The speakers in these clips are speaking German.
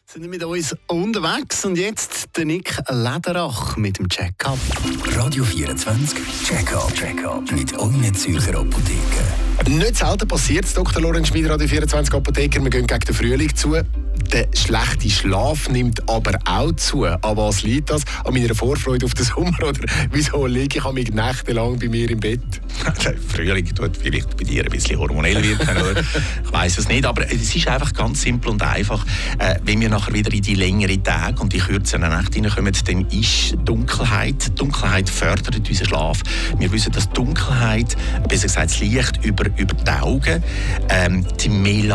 Sind wir mit uns unterwegs und jetzt der Nick Lederach mit dem Check-up. Radio 24 Check-up mit euren Zürcher Apotheken. Nicht selten passiert es, Dr. Lorenz Schmieder, Radio 24 Apotheker. Wir gehen gegen den Frühling zu. Der schlechte Schlaf nimmt aber auch zu. An was liegt das? An meiner Vorfreude auf den Sommer? Oder wieso liege ich mich nächtelang bei mir im Bett? Der Frühling tut vielleicht bei dir ein bisschen hormonell wirken. Ich weiss es nicht, aber es ist einfach ganz simpel und einfach. Wenn wir nachher wieder in die längeren Tage und die kürzeren Nächte hineinkommen, dann ist Dunkelheit. Dunkelheit fördert unseren Schlaf. Wir wissen, dass Dunkelheit, besser gesagt das Licht über die Augen, die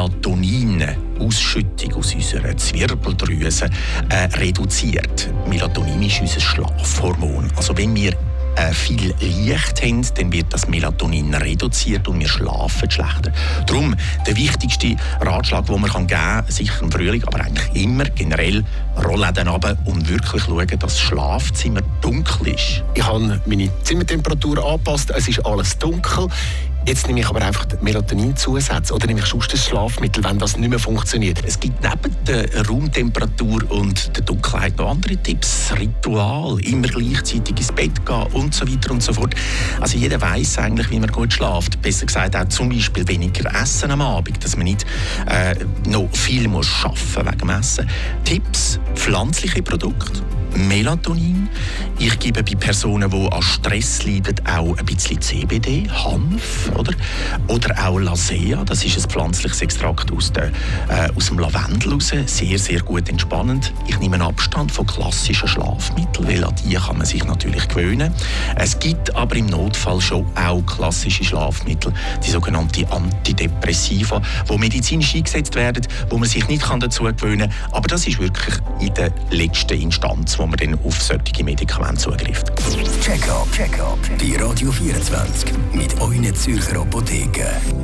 Melatonin-Ausschüttung aus unserer Zwirbeldrüse reduziert. Melatonin ist unser Schlafhormon. Also wenn wir viel Licht haben, dann wird das Melatonin reduziert und wir schlafen schlechter. Darum der wichtigste Ratschlag, den man geben kann, sicher im Frühling, aber eigentlich immer generell, Rollläden runter und wirklich schauen, dass das Schlafzimmer dunkel ist. Ich habe meine Zimmertemperatur angepasst, es ist alles dunkel. Jetzt nehme ich aber einfach Melatonin-Zusatz oder nehme ich sonst das Schlafmittel, wenn das nicht mehr funktioniert. Es gibt neben der Raumtemperatur und der Dunkelheit noch andere Tipps. Ritual, immer gleichzeitig ins Bett gehen und so weiter und so fort. Also jeder weiss eigentlich, wie man gut schläft. Besser gesagt auch zum Beispiel weniger essen am Abend, dass man nicht noch viel muss arbeiten wegen dem Essen. Tipps, pflanzliche Produkte. Melatonin. Ich gebe bei Personen, die an Stress leiden, auch ein bisschen CBD, Hanf, oder auch Lasea. Das ist ein pflanzliches Extrakt aus dem Lavendel raus. Sehr, sehr gut entspannend. Ich nehme Abstand von klassischen Schlafmitteln, weil an die kann man sich natürlich gewöhnen. Es gibt aber im Notfall schon auch klassische Schlafmittel, die sogenannten Antidepressiva, die medizinisch eingesetzt werden, wo man sich nicht dazu gewöhnen kann. Aber das ist wirklich in der letzten Instanz, wo man dann auf solche Medikamente zugreift. Check-up bei Radio 24 mit euren Zürcher Apotheken.